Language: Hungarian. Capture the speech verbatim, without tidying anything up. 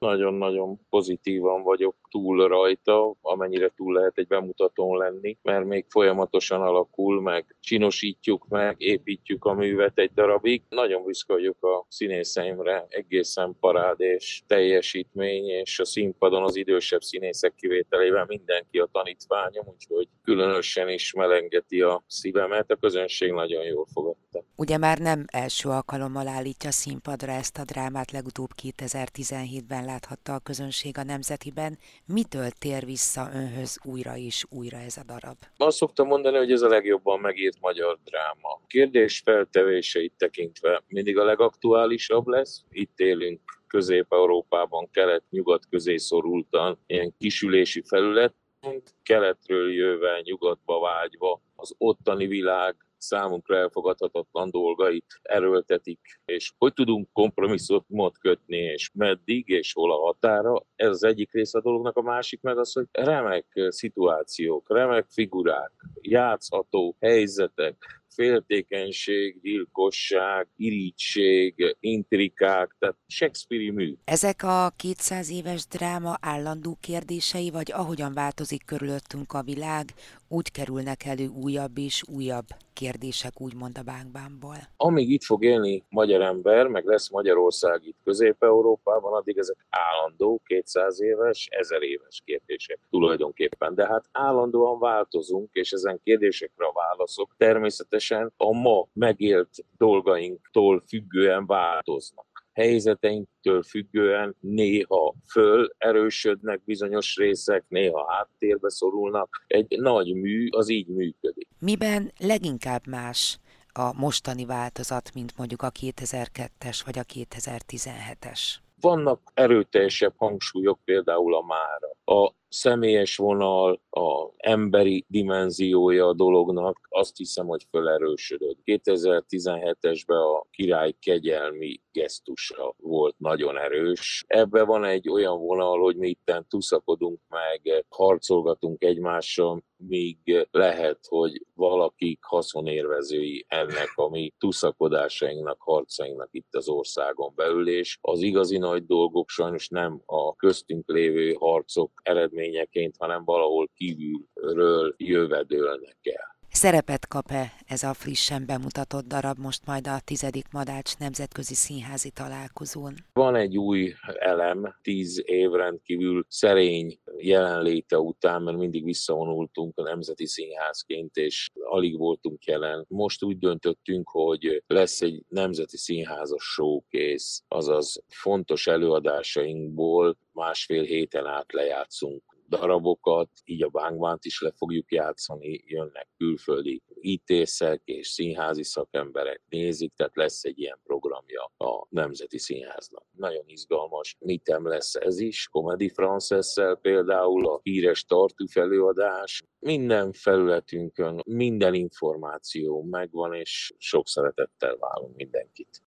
nagyon-nagyon pozitívan vagyok túl rajta, amennyire túl lehet egy bemutatón lenni, mert még folyamatosan alakul, meg csinosítjuk meg, építjük a művet egy darabig. Nagyon büszke vagyok a színészeimre, egészen parádés teljesítmény, és a színpadon az idősebb színészek kivételével mindenki a tanítványom, úgyhogy különösen is melengeti a szívemet, a közönség nagyon jól fogadta. Ugye már nem első alkalommal állítja színpadra ezt a drámát, legutóbb kétezer-tizenhétben láthatta a közönség a Nemzetiben. Mitől tér vissza önhöz újra és újra ez a darab? Azt szoktam mondani, hogy ez a legjobban megírt magyar dráma. Kérdés feltevéseit tekintve mindig a legaktuálisabb lesz. Itt élünk Közép-Európában, kelet-nyugat közé szorultan, ilyen kisülési felület, keletről jöve, nyugatba vágyva, az ottani világ számunkra elfogadhatatlan dolgait erőltetik, és hogy tudunk kompromisszumot kötni, és meddig, és hol a határa, ez az egyik része a dolognak, a másik meg az, hogy remek szituációk, remek figurák, játszható helyzetek, féltékenység, gyilkosság, irigység, intrikák, tehát Shakespeare-i mű. Ezek a kétszáz éves dráma állandó kérdései, vagy ahogyan változik körülöttünk a világ, úgy kerülnek elő újabb és újabb kérdések, úgymond a bánkbánból? Amíg itt fog élni magyar ember, meg lesz Magyarország itt Közép-Európában, addig ezek állandó, kétszáz éves, ezer éves kérdések tulajdonképpen. De hát állandóan változunk, és ezen kérdésekre a válaszok természetesen a ma megélt dolgainktól függően változnak. Helyzeteinktől függően néha föl erősödnek bizonyos részek, néha háttérbe szorulnak. Egy nagy mű az így működik. Miben leginkább más a mostani változat, mint mondjuk a kétezer-kettes vagy a kétezer-tizenhetes? Vannak erőteljesebb hangsúlyok, például a mára. A személyes vonal, az emberi dimenziója a dolognak azt hiszem, hogy felerősödött. kétezer-tizenhetesben a király kegyelmi gesztusa volt nagyon erős. Ebben van egy olyan vonal, hogy mi itten tuszakodunk meg, harcolgatunk egymással, míg lehet, hogy valakik haszonérvezői ennek a mi tuszakodásainknak, harcainknak itt az országon belül, és az igazi nagy dolgok sajnos nem a köztünk lévő harcok eredményeként, hanem valahol kívülről jövedőlnek el. Szerepet kap-e ez a frissen bemutatott darab most majd a tizedik Madács nemzetközi színházi találkozón? Van egy új elem, tíz év rendkívül szerény jelenléte után, mert mindig visszavonultunk a Nemzeti Színházként, és alig voltunk jelen. Most úgy döntöttünk, hogy lesz egy Nemzeti Színházas showcase, azaz fontos előadásainkból másfél héten át lejátszunk darabokat, így a Bánkbánt is le fogjuk játszani, jönnek külföldi ítészek és színházi szakemberek nézik, tehát lesz egy ilyen programja a Nemzeti Színháznak. Nagyon izgalmas mitem lesz ez is, Comédie Française-szel például, a híres Tartuffe előadás. Minden felületünkön minden információ megvan, és sok szeretettel várunk mindenkit.